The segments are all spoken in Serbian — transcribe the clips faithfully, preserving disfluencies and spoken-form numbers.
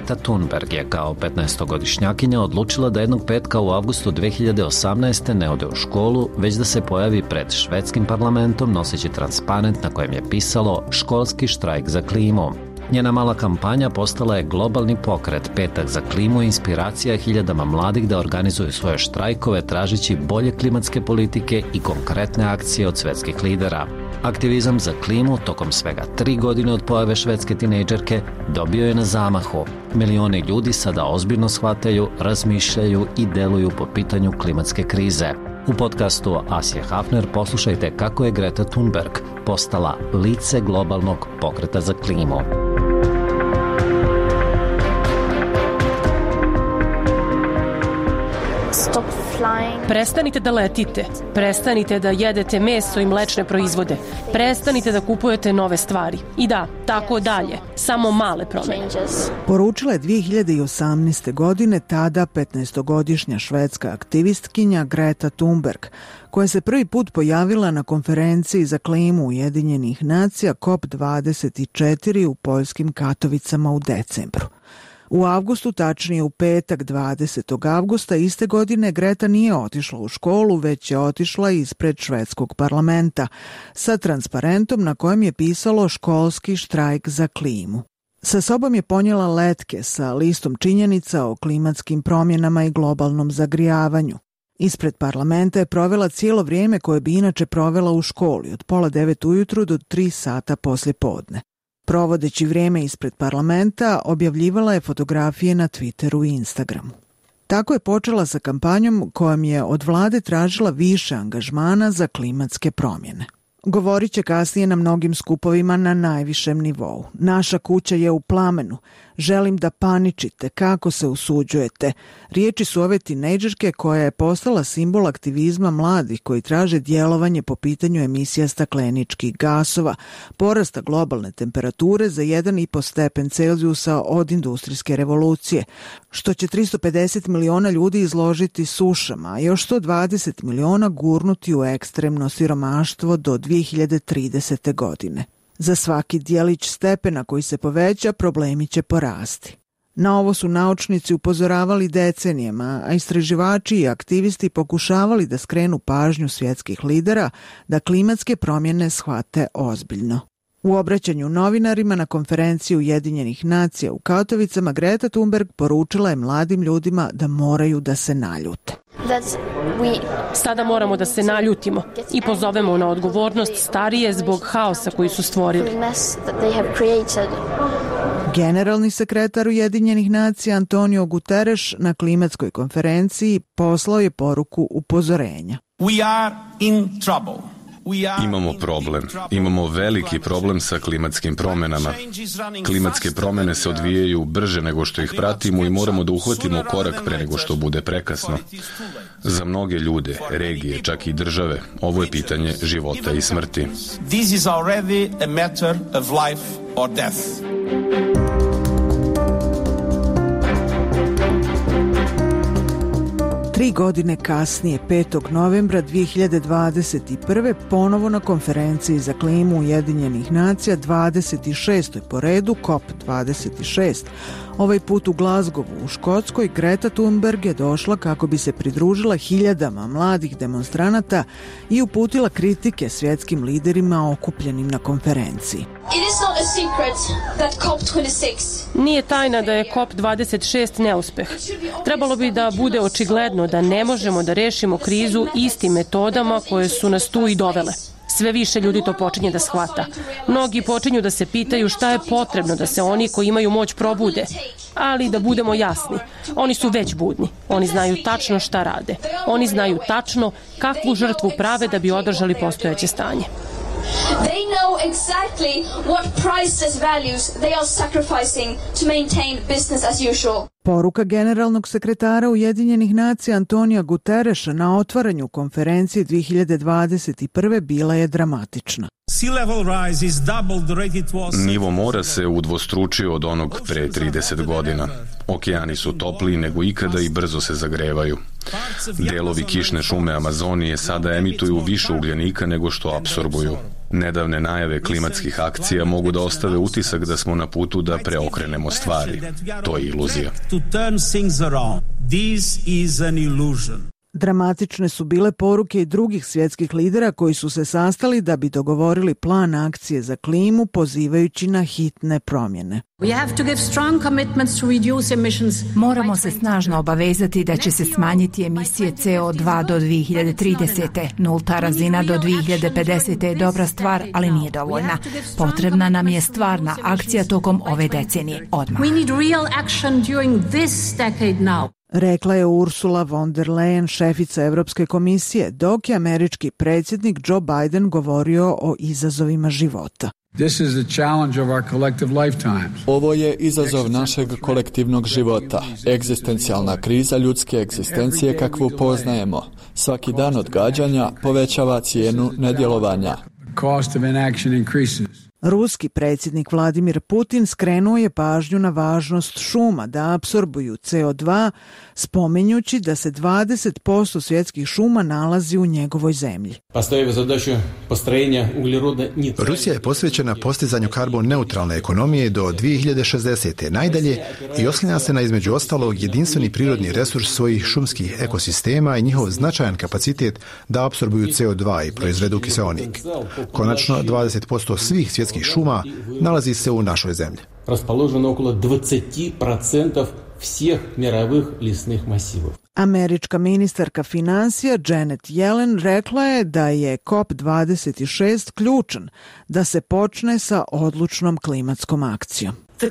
Greta Thunberg je kao petnaestogodišnjakinja odlučila da jednog petka u avgustu dve hiljade osamnaeste. ne ode u školu, već da se pojavi pred švedskim parlamentom noseći transparent na kojem je pisalo školski štrajk za klimu. Njena mala kampanja postala je globalni pokret. Petak za klimu i inspiracija hiljadama mladih da organizuju svoje štrajkove tražeći bolje klimatske politike i konkretne akcije od svetskih lidera. Aktivizam za klimu tokom svega tri godine od pojave švedske tinejdžerke dobio je na zamahu. Milioni ljudi sada ozbiljno shvataju, razmišljaju i deluju po pitanju klimatske krize. U podcastu Asje Hafner poslušajte kako je Greta Thunberg postala lice globalnog pokreta za klimu. Prestanite da letite, prestanite da jedete meso i mlečne proizvode, prestanite da kupujete nove stvari. I da, tako dalje, samo male promene. Poručila je dve hiljade osamnaeste. godine tada petnaestogodišnja švedska aktivistkinja Greta Thunberg, koja se prvi put pojavila na konferenciji za klimu Ujedinjenih nacija C O P dvadeset četiri u poljskim Katovicama u decembru. U avgustu, tačnije u petak dvadesetog avgusta iste godine, Greta nije otišla u školu, već je otišla ispred švedskog parlamenta sa transparentom na kojem je pisalo školski štrajk za klimu. Sa sobom je ponijela letke sa listom činjenica o klimatskim promjenama i globalnom zagrijavanju. Ispred parlamenta je provela cijelo vrijeme koje bi inače provela u školi, od pola devet ujutru do tri sata poslje podne. Provodeći vrijeme ispred parlamenta, objavljivala je fotografije na Twitteru i Instagramu. Tako je počela sa kampanjom kojom je od vlade tražila više angažmana za klimatske promjene. Govorit će kasnije na mnogim skupovima na najvišem nivou. Naša kuća je u plamenu. Želim da paničite. Kako se usuđujete? Riječi su ove tinejdžerke koja je postala simbol aktivizma mladih koji traže djelovanje po pitanju emisija stakleničkih gasova, porasta globalne temperature za jedan i po stepen Celzijusa od industrijske revolucije, što će tristo pedeset miliona ljudi izložiti sušama, a još sto dvadeset miliona gurnuti u ekstremno siromaštvo do dve hiljade tridesete. godine. Za svaki dijelić stepena koji se poveća, problemi će porasti. Na ovo su naučnici upozoravali decenijama, a istraživači i aktivisti pokušavali da skrenu pažnju svjetskih lidera da klimatske promjene shvate ozbiljno. U obraćanju novinarima na konferenciji Ujedinjenih nacija u Katovicama, Greta Thunberg poručila je mladim ljudima da moraju da se naljute. Sada moramo da se naljutimo i pozovemo na odgovornost starije zbog haosa koji su stvorili. Generalni sekretar Ujedinjenih nacija Antonio Guterres na klimatskoj konferenciji poslao je poruku upozorenja. We are in trouble. Imamo problem. Imamo veliki problem sa klimatskim promjenama. Klimatske promjene se odvijaju brže nego što ih pratimo i moramo da uhvatimo korak pre nego što bude prekasno. Za mnoge ljude, regije, čak i države, ovo je pitanje života i smrti. This is already a matter of life or death. Tri godine kasnije, petog novembra dve hiljade dvadeset prve. ponovo na konferenciji za klimu Ujedinjenih nacija, dvadeset šestoj po redu, C O P dvadeset šest, ovaj put u Glasgowu u Škotskoj, Greta Thunberg je došla kako bi se pridružila hiljadama mladih demonstranata i uputila kritike svjetskim liderima okupljenim na konferenciji. Nije tajna da je C O P dvadeset šest neuspeh. Trebalo bi da bude očigledno da ne možemo da rešimo krizu istim metodama koje su nas tu i dovele. Sve više ljudi to počinje da shvata. Mnogi počinju da se pitaju šta je potrebno da se oni koji imaju moć probude. Ali da budemo jasni, oni su već budni. Oni znaju tačno šta rade. Oni znaju tačno kakvu žrtvu prave da bi održali postojeće stanje. They know exactly what priceless values they are sacrificing to maintain business as usual. Poruka generalnog sekretara Ujedinjenih nacija Antonija Guterresa na otvaranju konferencije dve hiljade dvadeset prve. bila je dramatična. Nivo mora se udvostručio od onog pre trideset godina. Okeani su topliji nego ikada i brzo se zagrevaju. Delovi kišne šume Amazonije sada emituju više ugljenika nego što apsorbuju. Nedavne najave klimatskih akcija mogu da ostave utisak da smo na putu da preokrenemo stvari. To je iluzija. Dramatične su bile poruke i drugih svjetskih lidera koji su se sastali da bi dogovorili plan akcije za klimu pozivajući na hitne promjene. Moramo se snažno obavezati da će se smanjiti emisije C O dva do dvije hiljade tridesete. Nulta razina do dvije hiljade pedesete je dobra stvar, ali nije dovoljna. Potrebna nam je stvarna akcija tokom ove decenije, odmah. Rekla je Ursula von der Leyen, šefica Europske komisije, dok je američki predsjednik Joe Biden govorio o izazovima života. Ovo je izazov našeg kolektivnog života, egzistencijalna kriza ljudske egzistencije kakvu poznajemo. Svaki dan odgađanja povećava cijenu nedjelovanja. Ruski predsjednik Vladimir Putin skrenuo je pažnju na važnost šuma da apsorbuju C O dva, spominjući da se dvadeset posto svjetskih šuma nalazi u njegovoj zemlji. Rusija je posvećena postizanju karbon neutralne ekonomije do dvije hiljade šezdesete najdalje i oslanja se na između ostalog jedinstveni prirodni resurs svojih šumskih ekosistema i njihov značajan kapacitet da apsorbuju C O dva i proizvedu kiseonik. Konačno, dvadeset posto svih svjetskih šuma nalazi se u našoj zemlji. Raspoloženo okolo dvadeset posto svih mirovih lisnih masivov. Američka ministarka financija Janet Yellen rekla je da je C O P dvadeset šest ključan da se počne sa odlučnom klimatskom akcijom.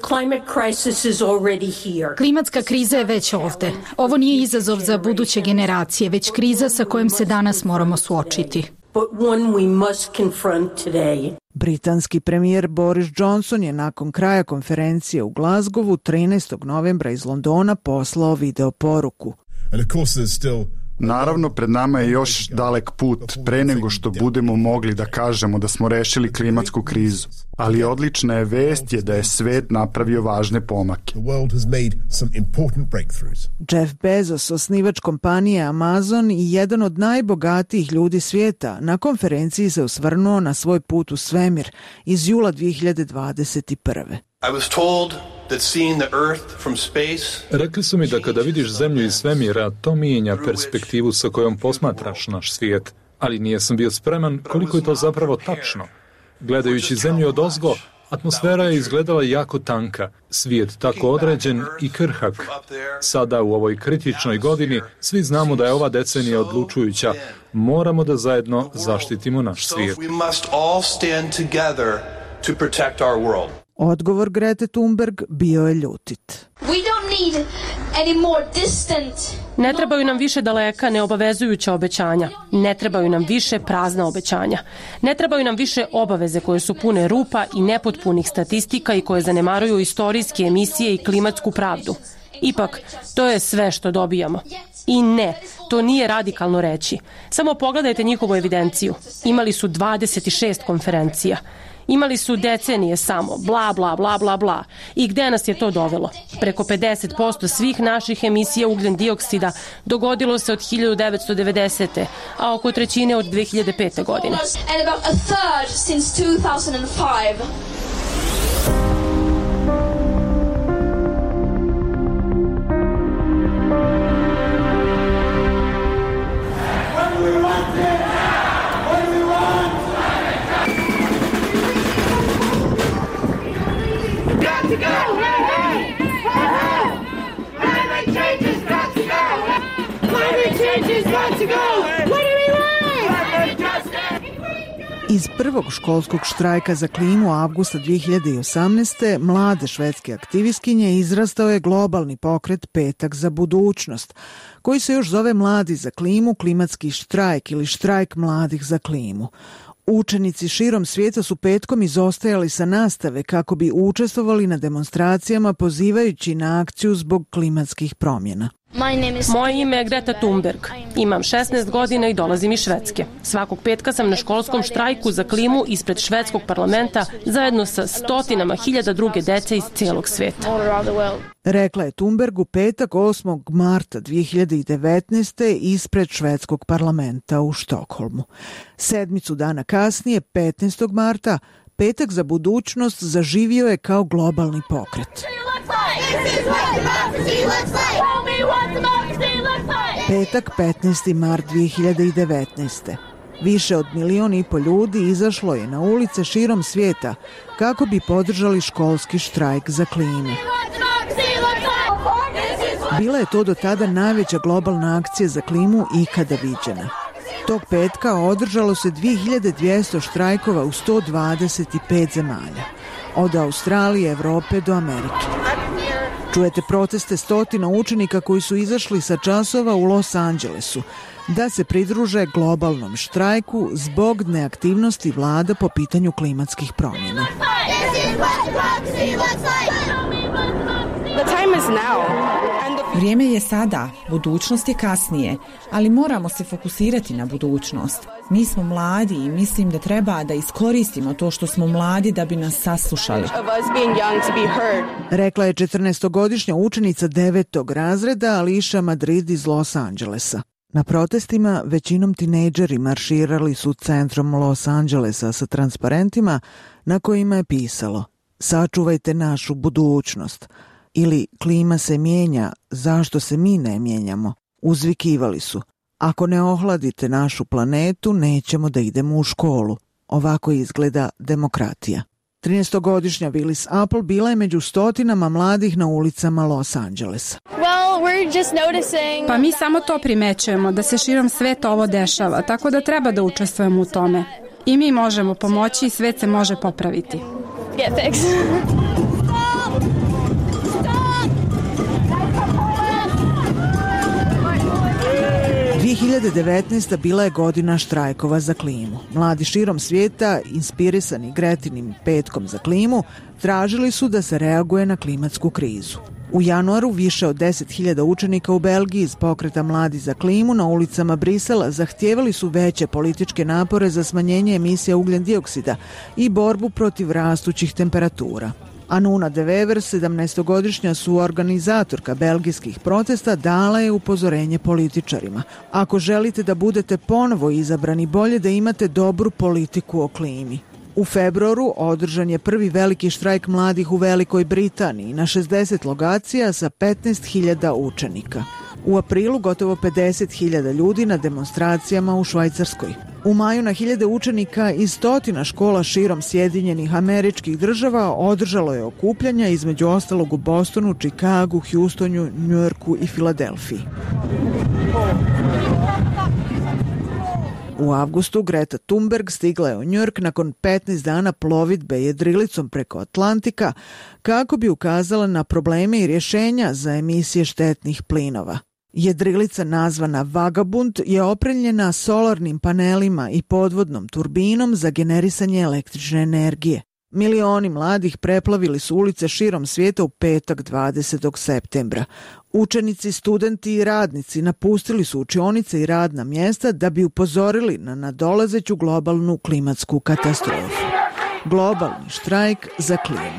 Klimatska kriza je već ovdje. Ovo nije izazov za buduće generacije, već kriza sa kojom se danas moramo suočiti. Britanski premijer Boris Johnson je nakon kraja konferencije u Glasgowu trinaestog novembra iz Londona poslao video poruku. Naravno, pred nama je još dalek put pre nego što budemo mogli da kažemo da smo rešili klimatsku krizu. Ali odlična je vest je da je svet napravio važne pomake. Jeff Bezos, osnivač kompanije Amazon i jedan od najbogatijih ljudi svijeta, na konferenciji se osvrnuo na svoj put u svemir iz jula dvije hiljade dvadeset prve. Rekli su mi da kada vidiš zemlju iz svemira, to mijenja perspektivu sa kojom posmatraš naš svijet, ali nisam bio spreman koliko je to zapravo tačno. Gledajući zemlju odozgo, atmosfera je izgledala jako tanka, svijet tako određen i krhak. Sada u ovoj kritičnoj godini svi znamo da je ova decenija odlučujuća. Moramo da zajedno zaštitimo naš svijet. Odgovor Grete Thunberg bio je ljutit. Ne trebaju nam više daleka neobavezujuća obećanja. Ne trebaju nam više prazna obećanja. Ne trebaju nam više obaveze koje su pune rupa i nepotpunih statistika i koje zanemaruju istorijske emisije i klimatsku pravdu. Ipak, to je sve što dobijamo. I ne, to nije radikalno reći. Samo pogledajte njihovu evidenciju. Imali su dvadeset šest konferencija. Imali su decenije samo, bla, bla, bla, bla, bla. I gde nas je to dovelo? Preko pedeset posto svih naših emisija ugljen dioksida dogodilo se od hiljadu devetsto devedesete. a oko trećine od dvije hiljade pete. godine. Iz prvog školskog štrajka za klimu avgusta dvije hiljade osamnaeste. mlade švedske aktivistkinje izrastao je globalni pokret Petak za budućnost, koji se još zove Mladi za klimu, klimatski štrajk ili štrajk mladih za klimu. Učenici širom svijeta su petkom izostajali sa nastave kako bi učestvovali na demonstracijama pozivajući na akciju zbog klimatskih promjena. Moje ime je Greta Thunberg. Imam šesnaest godina i dolazim iz Švedske. Svakog petka sam na školskom štrajku za klimu ispred švedskog parlamenta zajedno sa stotinama hiljada druge dece iz cijelog sveta. Rekla je Thunberg u petak osmog marta dve hiljade devetnaeste. ispred švedskog parlamenta u Štokholmu. Sedmicu dana kasnije, petnaestog marta, Petak za budućnost zaživio je kao globalni pokret. Petak, petnaesti mart dve hiljade devetnaeste. Više od milion i po ljudi izašlo je na ulice širom svijeta kako bi podržali školski štrajk za klimu. Bila je to do tada najveća globalna akcija za klimu ikada viđena. Tog petka održalo se dve hiljade dvjesto štrajkova u sto dvadeset pet zemalja, od Australije, Evrope do Amerike. Čujete proteste stotina učenika koji su izašli sa časova u Los Angelesu da se pridruže globalnom štrajku zbog neaktivnosti vlada po pitanju klimatskih promjena. Vrijeme je sada, budućnost je kasnije, ali moramo se fokusirati na budućnost. Mi smo mladi i mislim da treba da iskoristimo to što smo mladi da bi nas saslušali. Rekla je četrnaestogodišnja učenica devetog razreda Alicia Madrid iz Los Angelesa. Na protestima većinom tinejdžeri marširali su centrom Los Angelesa sa transparentima na kojima je pisalo: "Sačuvajte našu budućnost" ili "Klima se mijenja, zašto se mi ne mijenjamo?" Uzvikivali su: "Ako ne ohladite našu planetu, nećemo da idemo u školu." Ovako izgleda demokratija. trinaestogodišnja Willis Apple bila je među stotinama mladih na ulicama Los Angelesa. Pa mi samo to primećujemo, da se širom sveta ovo dešava, tako da treba da učestvujemo u tome. I mi možemo pomoći i svet se može popraviti. Yeah, thanks. dve hiljade devetnaesta. bila je godina štrajkova za klimu. Mladi širom svijeta, inspirisani Gretinim petkom za klimu, tražili su da se reaguje na klimatsku krizu. U januaru više od deset hiljada učenika u Belgiji iz pokreta Mladi za klimu na ulicama Brisela zahtijevali su veće političke napore za smanjenje emisija ugljen dioksida i borbu protiv rastućih temperatura. Anuna de Wever, sedamnaestogodišnja suorganizatorka belgijskih protesta, dala je upozorenje političarima: "Ako želite da budete ponovo izabrani, bolje da imate dobru politiku o klimi." U februaru održan je prvi veliki štrajk mladih u Velikoj Britaniji na šezdeset lokacija sa petnaest hiljada učenika. U aprilu gotovo pedeset hiljada ljudi na demonstracijama u Švajcarskoj. U maju na hiljade učenika iz stotina škola širom Sjedinjenih Američkih Država održalo je okupljanja, između ostalog u Bostonu, Čikagu, Houstonu, Njujorku i Filadelfiji. U avgustu Greta Thunberg stigla je u Njujork nakon petnaest dana plovidbe jedrilicom preko Atlantika kako bi ukazala na probleme i rješenja za emisije štetnih plinova. Jedrilica nazvana Vagabund je opremljena solarnim panelima i podvodnom turbinom za generisanje električne energije. Milioni mladih preplavili su ulice širom svijeta u petak dvadesetog septembra. Učenici, studenti i radnici napustili su učionice i radna mjesta da bi upozorili na nadolazeću globalnu klimatsku katastrofu. Globalni štrajk za klimu.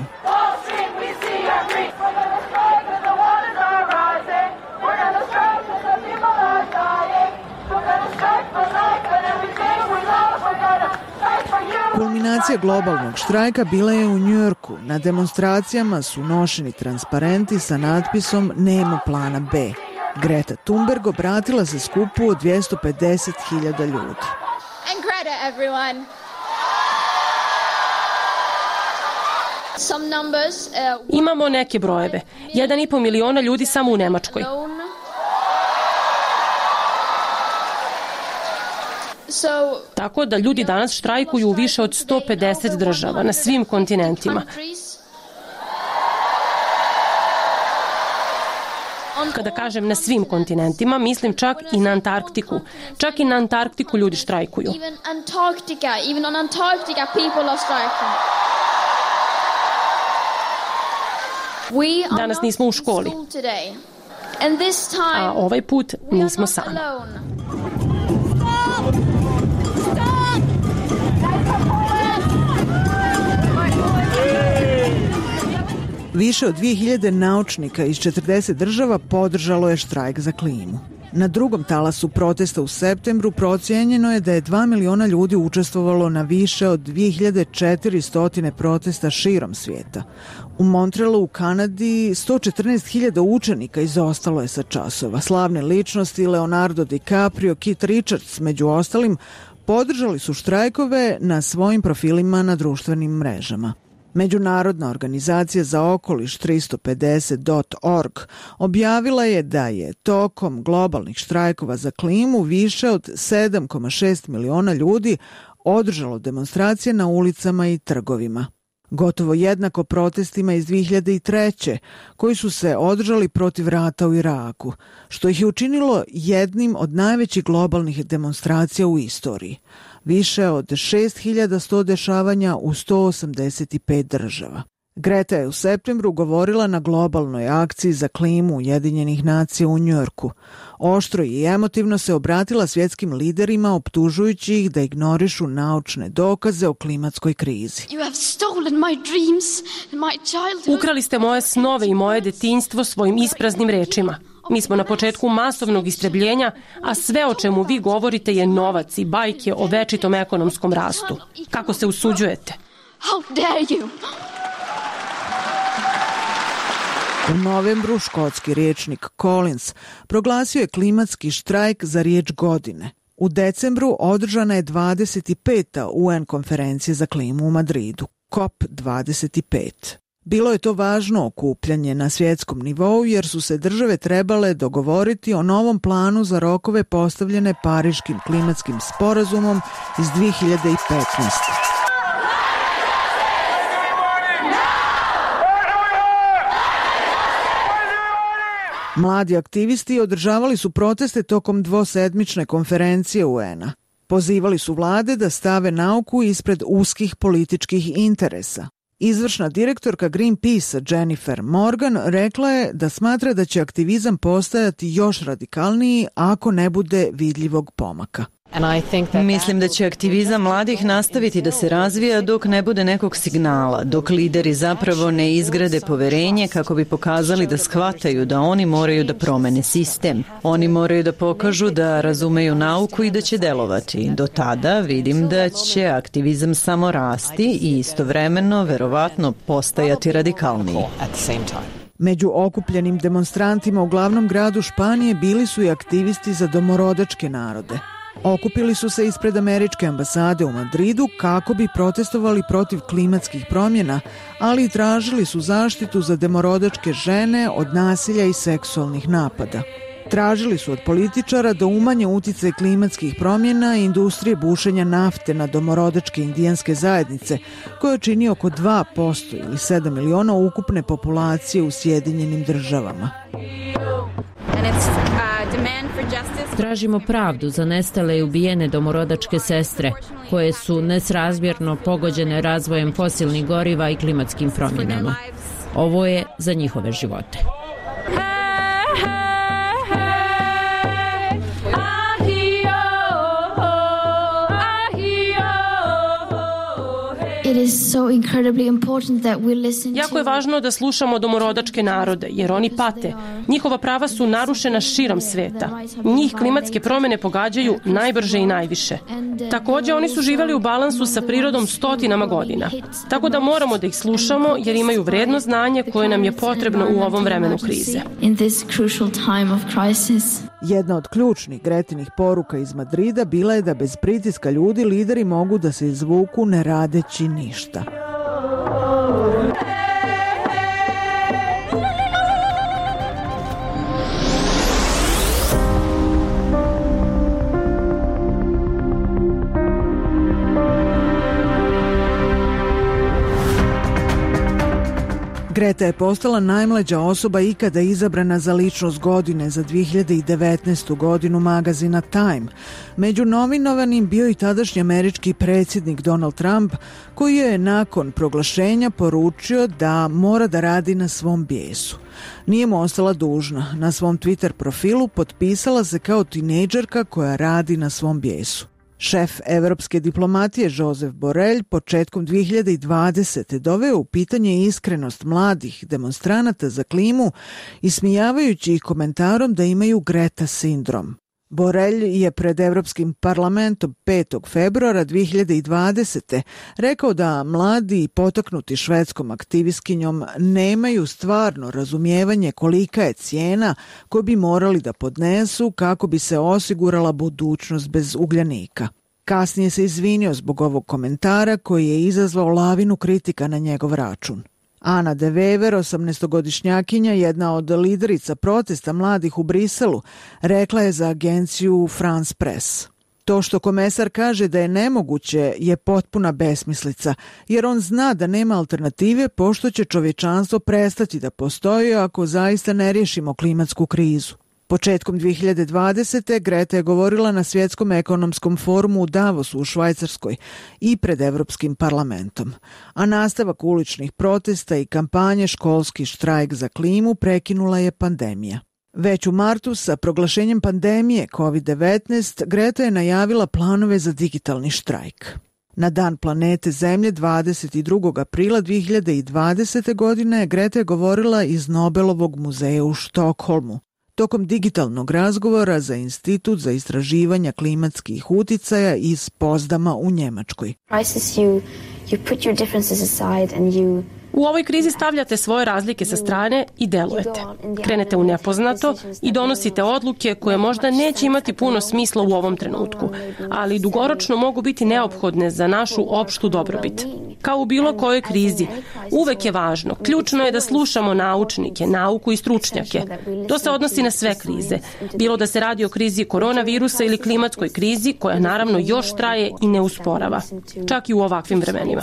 Kulminacija globalnog štrajka bila je u Njujorku. Na demonstracijama su nošeni transparenti sa natpisom "Nema plana B". Greta Thunberg obratila se skupu od dvjesto pedeset hiljada ljudi. And Greta, everyone. Some numbers, uh, Imamo neke brojeve. Jedan i po miliona ljudi samo u Nemačkoj. So, Tako da ljudi danas štrajkuju u više od sto pedeset država na svim kontinentima. Kada kažem na svim kontinentima, mislim čak i na Antarktiku. Čak i na Antarktiku ljudi štrajkuju. Even Antarctica, even on Antarctica people are striking. Danas nismo u školi. A ovaj put nismo sami. Više od dvije hiljade naučnika iz četrdeset država podržalo je štrajk za klimu. Na drugom talasu protesta u septembru procijenjeno je da je dva miliona ljudi učestvovalo na više od dvije hiljade četiristo protesta širom svijeta. U Montrealu u Kanadi sto četrnaest hiljada učenika izostalo je sa časova. Slavne ličnosti Leonardo DiCaprio, Keith Richards među ostalim podržali su štrajkove na svojim profilima na društvenim mrežama. Međunarodna organizacija za okoliš tristo pedeset dot org objavila je da je tokom globalnih štrajkova za klimu više od sedam zarez šest miliona ljudi održalo demonstracije na ulicama i trgovima. Gotovo jednako protestima iz dvije hiljade treće koji su se održali protiv rata u Iraku, što ih je učinilo jednim od najvećih globalnih demonstracija u istoriji. Više od šest hiljada sto dešavanja u sto osamdeset pet država. Greta je u septembru govorila na globalnoj akciji za klimu Ujedinjenih nacija u Njujorku. Oštro i emotivno se obratila svjetskim liderima optužujući ih da ignorišu naučne dokaze o klimatskoj krizi. Ukrali ste moje snove i moje detinjstvo svojim ispraznim rečima. Mi smo na početku masovnog istrebljenja, a sve o čemu vi govorite je novac i bajke o večitom ekonomskom rastu. Kako se usuđujete? U novembru škotski rječnik Collins proglasio je klimatski štrajk za riječ godine. U decembru održana je dvadeset peta U N konferencija za klimu u Madridu, C O P dvadeset pet. Bilo je to važno okupljanje na svjetskom nivou jer su se države trebale dogovoriti o novom planu za rokove postavljene Pariškim klimatskim sporazumom iz dvije hiljade petnaeste. Mladi aktivisti održavali su proteste tokom dvosedmične konferencije U N-a. Pozivali su vlade da stave nauku ispred uskih političkih interesa. Izvršna direktorka Greenpeace Jennifer Morgan rekla je da smatra da će aktivizam postajati još radikalniji ako ne bude vidljivog pomaka. Mislim da će aktivizam mladih nastaviti da se razvija dok ne bude nekog signala, dok lideri zapravo ne izgrade poverenje kako bi pokazali da shvataju da oni moraju da promene sistem. Oni moraju da pokažu da razumeju nauku i da će delovati. Do tada vidim da će aktivizam samo rasti i istovremeno verovatno postajati radikalniji. Među okupljenim demonstrantima u glavnom gradu Španije bili su i aktivisti za domorodačke narode. Okupili su se ispred američke ambasade u Madridu kako bi protestovali protiv klimatskih promjena, ali i tražili su zaštitu za domorodačke žene od nasilja i seksualnih napada. Tražili su od političara da umanje uticaj klimatskih promjena i industrije bušenja nafte na domorodačke indijanske zajednice, koje čini oko dva posto ili sedam miliona ukupne populacije u Sjedinjenim državama. Tražimo pravdu za nestale i ubijene domorodačke sestre, koje su nesrazmjerno pogođene razvojem fosilnih goriva i klimatskim promjenama. Ovo je za njihove živote. Jako je važno da slušamo domorodačke narode, jer oni pate. Njihova prava su narušena širom sveta. Njih klimatske promjene pogađaju najbrže i najviše. Također, oni su živjeli u balansu sa prirodom stotinama godina. Tako da moramo da ih slušamo, jer imaju vredno znanje koje nam je potrebno u ovom vremenu krize. Jedna od ključnih Gretinih poruka iz Madrida bila je da bez pritiska ljudi lideri mogu da se izvuku ne radeći ništa. Greta je postala najmlađa osoba ikada izabrana za ličnost godine za dvije hiljade devetnaestu godinu magazina Time. Među nominovanim bio i tadašnji američki predsjednik Donald Trump, koji je nakon proglašenja poručio da mora da radi na svom bijesu. Nije mu ostala dužna. Na svom Twitter profilu potpisala se kao tinejdžerka koja radi na svom bijesu. Šef evropske diplomatije Josep Borrell početkom dvije hiljade dvadesete doveo u pitanje iskrenost mladih demonstranata za klimu, ismijavajući ih komentarom da imaju Greta sindrom. Borrell je pred Evropskim parlamentom petog februara dvije hiljade dvadesete rekao da mladi i potaknuti švedskom aktivistkinjom nemaju stvarno razumijevanje kolika je cijena koju bi morali da podnesu kako bi se osigurala budućnost bez ugljanika. Kasnije se izvinio zbog ovog komentara koji je izazvao lavinu kritika na njegov račun. Ana de Wever, osamnaestogodišnjakinja, jedna od liderica protesta mladih u Briselu, rekla je za agenciju France Press: to što komesar kaže da je nemoguće je potpuna besmislica, jer on zna da nema alternative pošto će čovječanstvo prestati da postoji ako zaista ne riješimo klimatsku krizu. Početkom dvije hiljade dvadesete. Greta je govorila na Svjetskom ekonomskom forumu u Davosu u Švajcarskoj i pred Evropskim parlamentom. A nastavak uličnih protesta i kampanje Školski štrajk za klimu prekinula je pandemija. Već u martu sa proglašenjem pandemije kovid devetnaest Greta je najavila planove za digitalni štrajk. Na Dan planete Zemlje dvadeset drugog aprila dvije hiljade dvadesete. godine Greta je govorila iz Nobelovog muzeja u Štokholmu. Tokom digitalnog razgovora za Institut za istraživanja klimatskih uticaja iz Pozdama u Njemačkoj. U ovoj krizi stavljate svoje razlike sa strane i delujete. Krenete u nepoznato i donosite odluke koje možda neće imati puno smisla u ovom trenutku, ali dugoročno mogu biti neophodne za našu opštu dobrobit. Kao u bilo kojoj krizi, uvek je važno, ključno je da slušamo naučnike, nauku i stručnjake. To se odnosi na sve krize, bilo da se radi o krizi koronavirusa ili klimatskoj krizi, koja naravno još traje i ne usporava, čak i u ovakvim vremenima.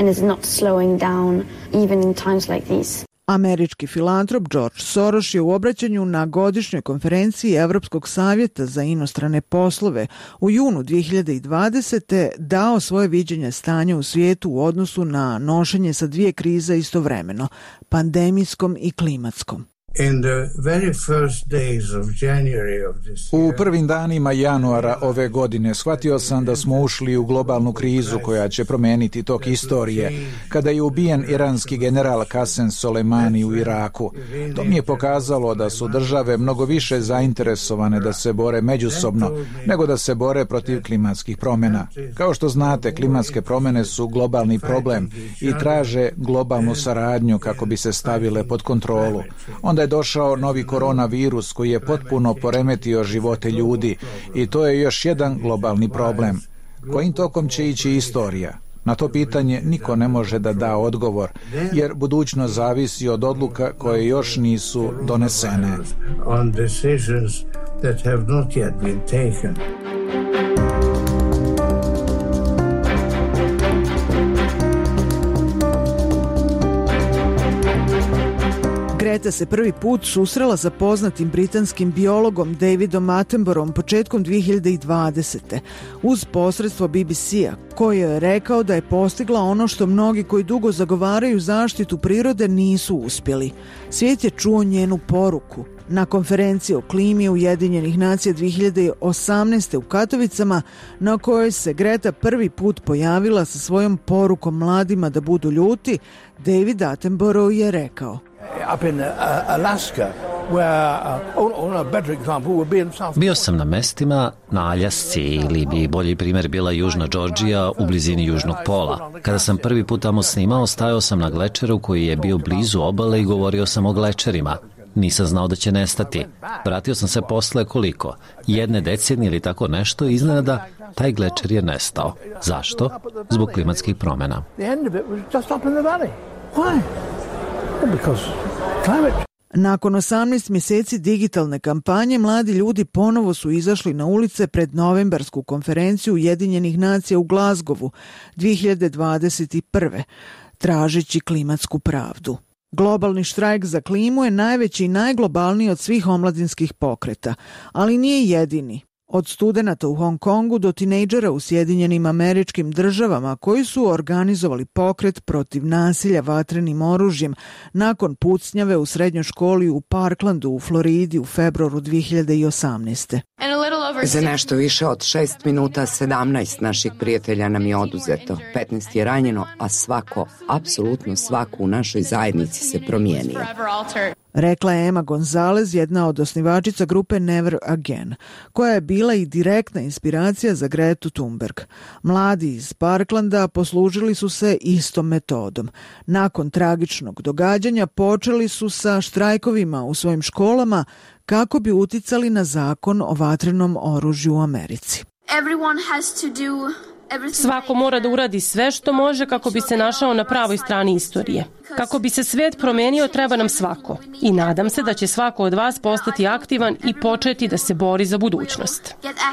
Američki filantrop George Soros je u obraćanju na godišnjoj konferenciji Evropskog savjeta za inostrane poslove u junu dvije hiljade dvadesete. dao svoje viđenje stanja u svijetu u odnosu na nošenje sa dvije krize istovremeno, pandemijskom i klimatskom. U prvim danima januara ove godine shvatio sam da smo ušli u globalnu krizu koja će promijeniti tok istorije, kada je ubijen iranski general Qasem Soleimani u Iraku. To mi je pokazalo da su države mnogo više zainteresovane da se bore međusobno nego da se bore protiv klimatskih promjena. Kao što znate, klimatske promjene su globalni problem i traže globalnu saradnju kako bi se stavile pod kontrolu. Onda je došao novi koronavirus koji je potpuno poremetio živote ljudi i to je još jedan globalni problem. Kojim tokom će ići istorija? Na to pitanje niko ne može da da odgovor, jer budućnost zavisi od odluka koje još nisu donesene. Greta se prvi put susrela sa poznatim britanskim biologom Davidom Attenboroughom početkom dvije hiljade dvadesete. uz posredstvo B B C-a, koji je rekao da je postigla ono što mnogi koji dugo zagovaraju zaštitu prirode nisu uspjeli. Svijet je čuo njenu poruku. Na konferenciji o klimi Ujedinjenih nacija dvije hiljade osamnaeste. u Katovicama, na kojoj se Greta prvi put pojavila sa svojom porukom mladima da budu ljuti, David Attenborough je rekao: Bio sam na mestima na Aljasci, ili bi bolji primjer bila Južna Džordžija u blizini Južnog pola. Kada sam prvi put tamo snimao, stajao sam na glečeru koji je bio blizu obale i govorio sam o glečerima. Nisam znao da će nestati. Vratio sam se posle koliko? Jedne decenije ili tako nešto, iznenada taj glečer je nestao. Zašto? Zbog klimatskih promjena. Nakon osamnaest mjeseci digitalne kampanje, mladi ljudi ponovo su izašli na ulice pred novembarsku konferenciju Ujedinjenih nacija u Glazgovu dvije hiljade dvadeset prve. tražeći klimatsku pravdu. Globalni štrajk za klimu je najveći i najglobalniji od svih omladinskih pokreta, ali nije jedini. Od studenata u Hong Kongu do tinejdžera u Sjedinjenim Američkim Državama koji su organizovali pokret protiv nasilja vatrenim oružjem nakon pucnjave u srednjoj školi u Parklandu u Floridi u februaru dve hiljade osamnaeste. Za nešto više od šest minuta sedamnaest naših prijatelja nam je oduzeto, petnaest je ranjeno, a svako, apsolutno svako u našoj zajednici se promijenio. Rekla je Emma Gonzalez, jedna od osnivačica grupe Never Again, koja je bila i direktna inspiracija za Gretu Thunberg. Mladi iz Parklanda poslužili su se istom metodom. Nakon tragičnog događanja počeli su sa štrajkovima u svojim školama kako bi uticali na zakon o vatrenom oružju u Americi. Svako mora da uradi sve što može kako bi se našao na pravoj strani istorije. Kako bi se svet promenio, treba nam svako. I nadam se da će svako od vas postati aktivan i početi da se bori za budućnost.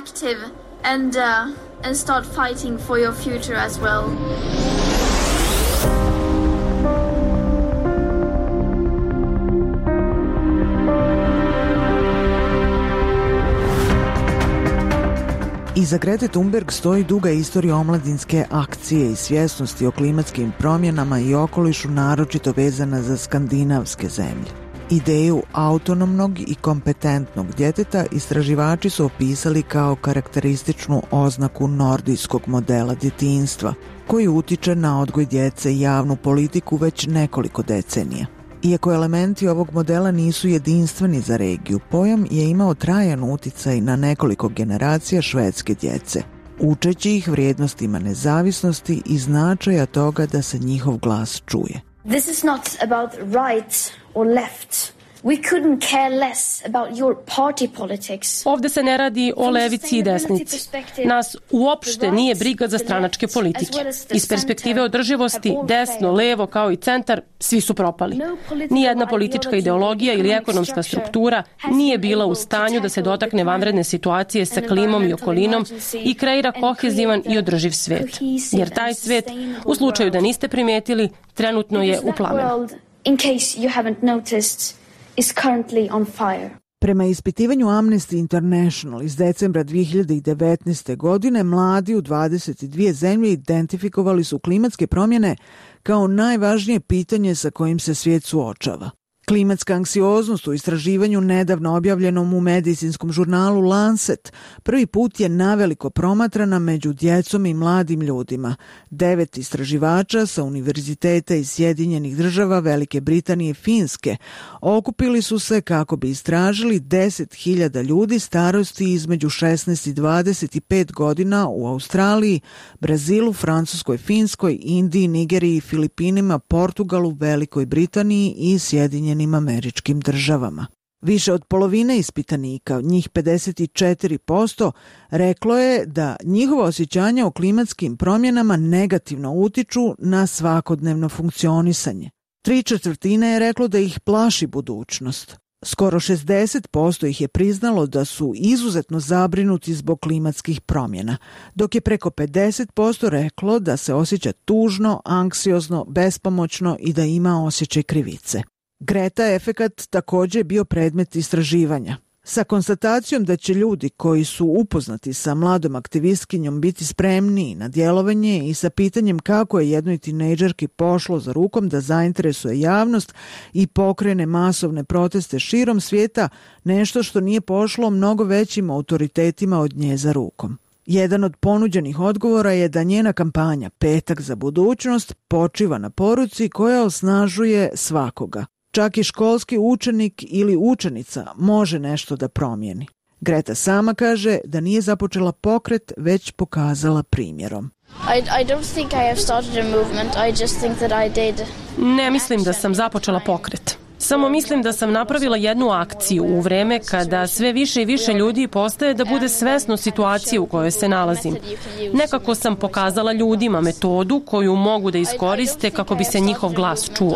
Iza Grete Thunberg stoji duga istorija omladinske akcije i svjesnosti o klimatskim promjenama i okolišu, naročito vezana za skandinavske zemlje. Ideju autonomnog i kompetentnog djeteta istraživači su opisali kao karakterističnu oznaku nordijskog modela djetinjstva, koji utiče na odgoj djece i javnu politiku već nekoliko decenija. Iako elementi ovog modela nisu jedinstveni za regiju, pojam je imao trajan uticaj na nekoliko generacija švedske djece, učeći ih vrijednostima nezavisnosti i značaja toga da se njihov glas čuje. This is not about right or left. We couldn't care less about your party politics. Ovde se ne radi o levici i desnici. Nas uopšte nije briga za stranačke politike. Iz perspektive održivosti, desno, levo kao i centar, svi su propali. Nijedna politička ideologija ili ekonomska struktura nije bila u stanju da se dotakne vanredne situacije sa klimom i okolinom i kreira kohezivan i održiv svet. Jer taj svet, u slučaju da niste primetili, trenutno je u plamenu. In case you haven't noticed, is currently on fire. Prema ispitivanju Amnesty International iz decembra dve hiljade devetnaeste. godine, mladi u dvadeset dvije zemlje identifikovali su klimatske promjene kao najvažnije pitanje sa kojim se svijet suočava. Klimatska anksioznost u istraživanju nedavno objavljenom u medicinskom žurnalu Lancet prvi put je naveliko promatrana među djecom i mladim ljudima. Devet istraživača sa univerziteta iz Sjedinjenih Država, Velike Britanije i Finske okupili su se kako bi istražili deset hiljada ljudi starosti između šesnaest i dvadeset pet godina u Australiji, Brazilu, Francuskoj, Finskoj, Indiji, Nigeriji, Filipinima, Portugalu, Velikoj Britaniji i Sjedinjenim Američkim Državama. Više od polovine ispitanika, njih pedeset četiri posto, reklo je da njihova osjećanja o klimatskim promjenama negativno utiču na svakodnevno funkcionisanje. Tri četvrtine je reklo da ih plaši budućnost. Skoro šezdeset posto ih je priznalo da su izuzetno zabrinuti zbog klimatskih promjena, dok je preko pedeset posto reklo da se osjeća tužno, anksiozno, bespomoćno i da ima osjećaj krivice. Greta efekat također je bio predmet istraživanja. Sa konstatacijom da će ljudi koji su upoznati sa mladom aktivistkinjom biti spremniji na djelovanje i sa pitanjem kako je jednoj tinejdžerki pošlo za rukom da zainteresuje javnost i pokrene masovne proteste širom svijeta, nešto što nije pošlo mnogo većim autoritetima od nje za rukom. Jedan od ponuđenih odgovora je da njena kampanja Petak za budućnost počiva na poruci koja osnažuje svakoga. Čak i školski učenik ili učenica može nešto da promijeni. Greta sama kaže da nije započela pokret, već pokazala primjerom. I, I don't think I have started a movement. I just think that I did. Ne mislim da sam započela pokret. Samo mislim da sam napravila jednu akciju u vreme kada sve više i više ljudi postaje da bude svesno situacije u kojoj se nalazim. Nekako sam pokazala ljudima metodu koju mogu da iskoriste kako bi se njihov glas čuo.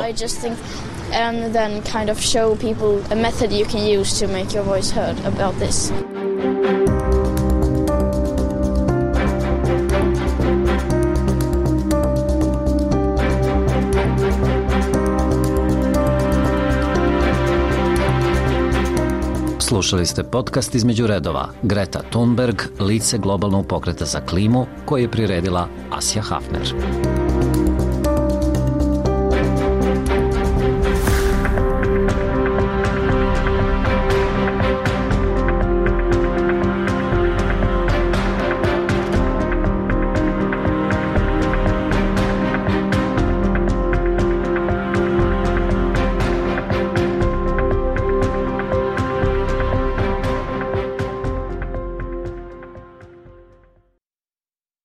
And then kind of show people a method you can use to make your voice heard about this. Slušali ste podcast Između redova. Greta Thunberg, lice globalnog pokreta za klimu, koji je priredila Asja Hafner.